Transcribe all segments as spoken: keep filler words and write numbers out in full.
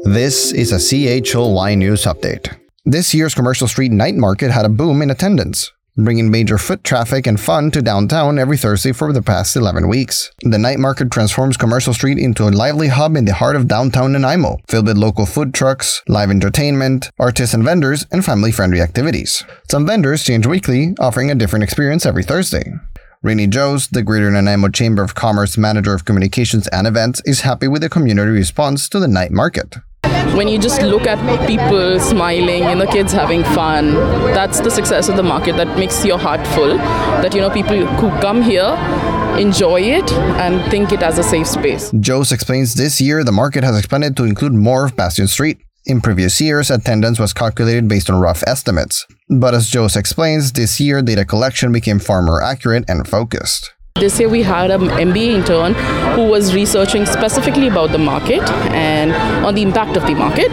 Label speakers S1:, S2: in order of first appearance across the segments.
S1: This is a C H L Y News Update. This year's Commercial Street Night Market had a boom in attendance, bringing major foot traffic and fun to downtown every Thursday for the past eleven weeks. The night market transforms Commercial Street into a lively hub in the heart of downtown Nanaimo, filled with local food trucks, live entertainment, artists and vendors, and family-friendly activities. Some vendors change weekly, offering a different experience every Thursday. Rainy Joes, the Greater Nanaimo Chamber of Commerce Manager of Communications and Events, is happy with the community response to the night market.
S2: When you just look at people smiling and the kids having fun, that's the success of the market. That makes your heart full. That, you know, people who come here enjoy it and think it as a safe space.
S1: Joes explains this year the market has expanded to include more of Bastion Street. In previous years, attendance was calculated based on rough estimates. But as Joes explains, this year data collection became far more accurate and focused.
S2: This year we had an M B A intern who was researching specifically about the market and on the impact of the market.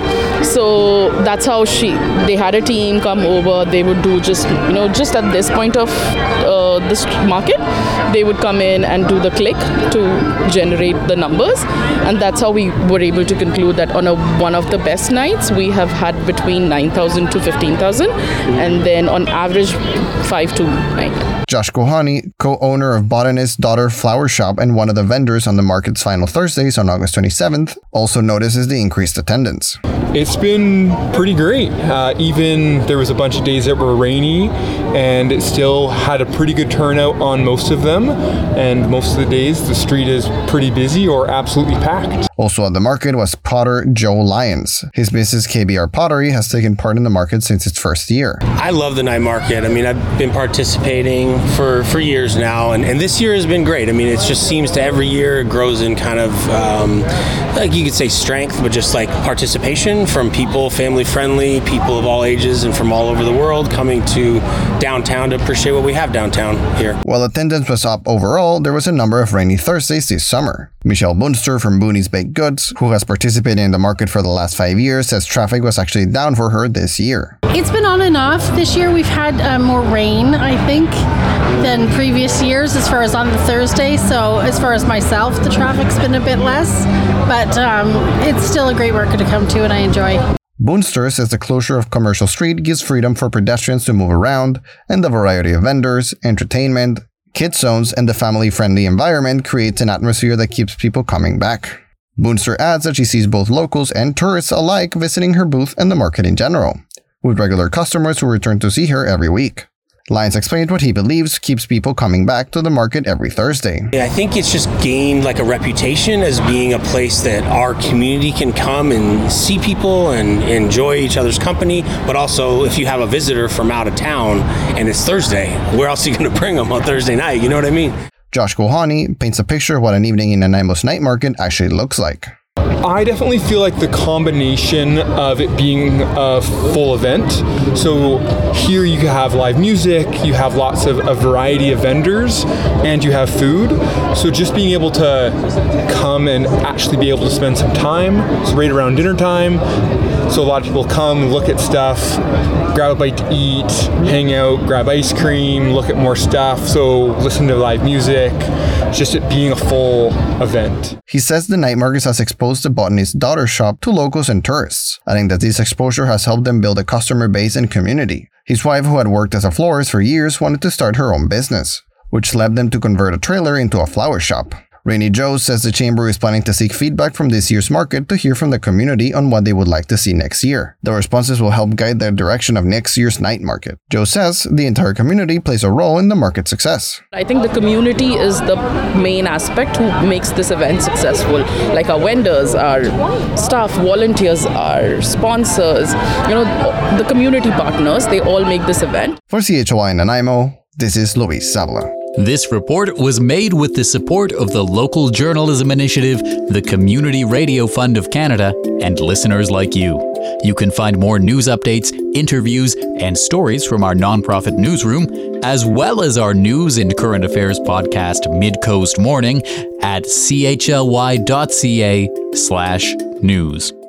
S2: So that's how she, they had a team come over. They would do just, you know, just at this point of uh, this market, they would come in and do the click to generate the numbers. And that's how we were able to conclude that on a, one of the best nights, we have had between nine thousand to fifteen thousand, and then on average, five to nine.
S1: Josh Kohani, co-owner of Botanist's Daughter Flower Shop and one of the vendors on the market's final Thursdays on August twenty-seventh, also notices the increased attendance.
S3: It's been pretty great. Uh, even there was a bunch of days that were rainy, and it still had a pretty good turnout on most of them. And most of the days, the street is pretty busy or absolutely packed.
S1: Also at the market was potter Joe Lyons. His business K B R Pottery has taken part in the market since its first year.
S4: I love the night market. I mean, I've been participating for, for years now, and, and this year has been great. I mean, it just seems to every year it grows in kind of, um, like you could say strength, but just like participation from people, family friendly, people of all ages and from all over the world coming to downtown to appreciate what we have downtown here.
S1: While attendance was up overall, there was a number of rainy Thursdays this summer. Michelle Bunster from Booney's Baked Goods, who has participated in the market for the last five years, says traffic was actually down for her this year.
S5: It's been on and off. This year we've had uh, more rain, I think, than previous years as far as on the Thursday. So as far as myself, the traffic's been a bit less, but um, it's still a great market to come to and I enjoy.
S1: Bunster says the closure of Commercial Street gives freedom for pedestrians to move around, and the variety of vendors, entertainment, kid zones, and the family-friendly environment creates an atmosphere that keeps people coming back. Bunster adds that she sees both locals and tourists alike visiting her booth and the market in general, with regular customers who return to see her every week. Lyons explained what he believes keeps people coming back to the market every Thursday.
S4: I think it's just gained like a reputation as being a place that our community can come and see people and enjoy each other's company. But also, if you have a visitor from out of town and it's Thursday, where else are you going to bring them on Thursday night? You know what I mean?
S1: Josh Kohani paints a picture of what an evening in Nanaimo's night market actually looks like.
S3: I definitely feel like the combination of it being a full event. So here you have live music, you have lots of a variety of vendors, and you have food. So just being able to come and actually be able to spend some time, it's right around dinner time. So a lot of people come, look at stuff, grab a bite to eat, hang out, grab ice cream, look at more stuff. So listen to live music, just it being a full event.
S1: He says the night markets has exposed the Botanist's Daughter Shop to locals and tourists, adding that this exposure has helped them build a customer base and community. His wife, who had worked as a florist for years, wanted to start her own business, which led them to convert a trailer into a flower shop. Rainy Joe says the chamber is planning to seek feedback from this year's market to hear from the community on what they would like to see next year. The responses will help guide the direction of next year's night market. Joe says the entire community plays a role in the market's success.
S2: I think the community is the main aspect who makes this event successful. Like our vendors, our staff, volunteers, our sponsors, you know, the community partners, they all make this event.
S1: For C H L Y in Nanaimo, this is Luis Zavala.
S6: This report was made with the support of the Local Journalism Initiative, the Community Radio Fund of Canada, and listeners like you. You can find more news updates, interviews, and stories from our nonprofit newsroom, as well as our news and current affairs podcast, Mid-Coast Morning, at chly.ca slash news.